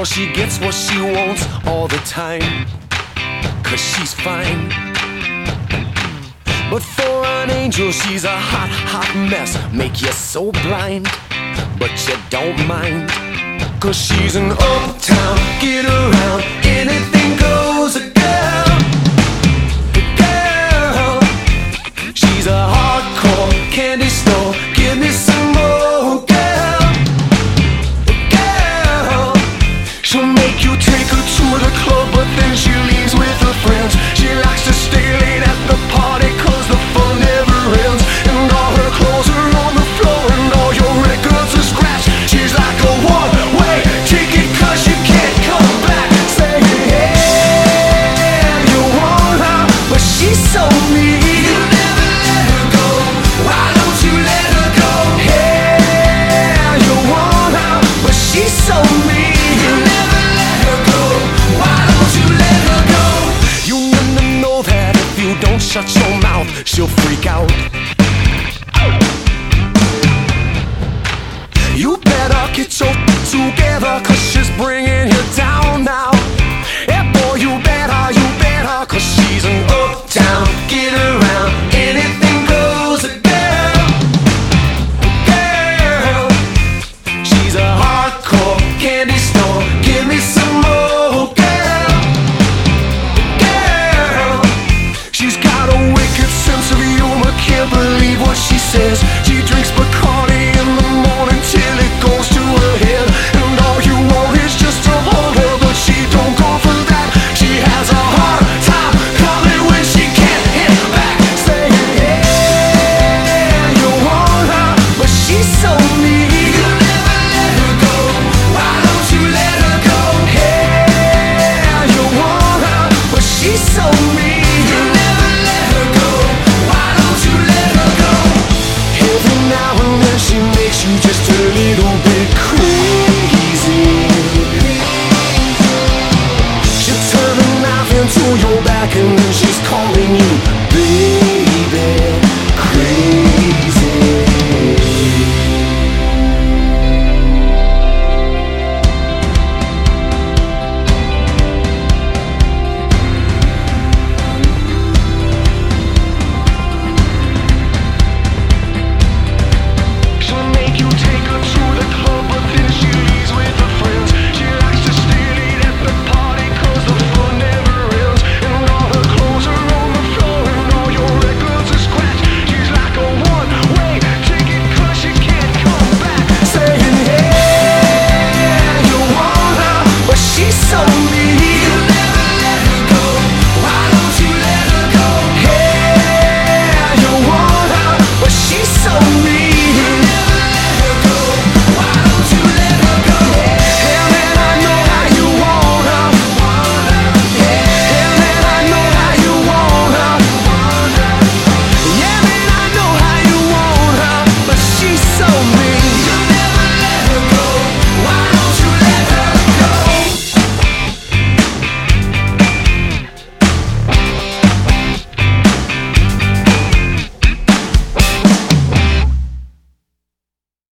she gets what she wants all the time, 'cause she's fine. But for an angel she's a hot, hot mess. Make you so blind, but you don't mind, 'cause she's an uptown, get around, anything goes, a girl. Girl, she's a hardcore candy store, give me some more, girl. Girl, she'll make you take her to the club, but then she leaves with her friends. She likes to stay late at the party 'cause the fun never ends. And all her clothes are on the floor and all your records are scratched. She's like a one-way ticket 'cause you can't come back. Saying, yeah, you want her, but she's so mean. You never let her go, why don't you let her go? Yeah, you want her, but she's so mean. You never let her go, why don't you let her go? You never know that if you don't shut your mouth, she'll freak out. You better get your together, 'cause she's bringing you down now. Yeah, boy, you better, 'cause she's an uptown, get around, anything goes, a girl. Girl, she's a hardcore candy store, give me some more, girl. Girl, she's got a wicked sense of humor, can't believe what she says. She drinks Bacardi in the morning till it goes to her head. And all you want is just to hold her, but she don't go for that. She has a hard time coming when she can't hit back. Saying, yeah, you want her, but she's so mean. You never let her go, why don't you let her go? Yeah, you want her, but she's so mean. You never let her go, why don't you let her go? Every now and then she makes you just a little bit crazy. She'll turn a knife into your back and then she's calling you